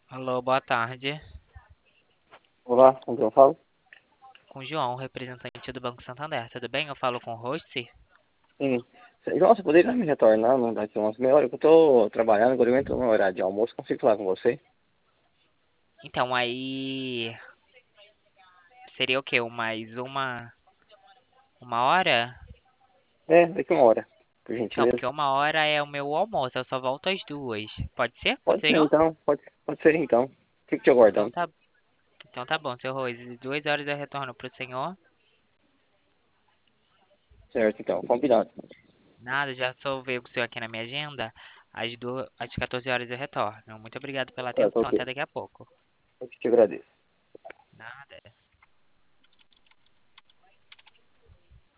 Alô, boa tarde. Olá, com quem eu falo? Com o João, representante do Banco Santander. Tudo bem? Eu falo com o Rossi. Sim. João, você poderia me retornar não daqui umas meia hora? Que eu tô trabalhando, agora eu entro no horário de almoço, consigo falar com você? Então, aí seria o quê? Mais uma hora? É, daqui uma hora, por Então, gentileza. porque uma hora é o meu almoço, eu só volto às duas. Pode ser com o Pode ser senhor? então, pode ser então. Fico te Então aguardando. tá, então tá bom, seu Rose. 2 horas eu retorno pro senhor. Certo, então, combinado. Nada, já salvei o senhor aqui na minha agenda. Às 14 horas eu retorno. Muito obrigado pela Tá atenção. ok. Até daqui a pouco. Eu que te agradeço. Nada.